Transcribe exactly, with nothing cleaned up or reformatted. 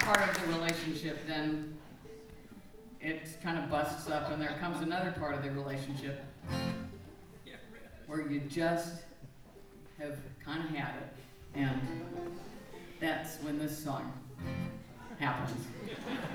part of the relationship, then it kind of busts up, and there comes another part of the relationship where you just have kind of had it, and that's when this song happens.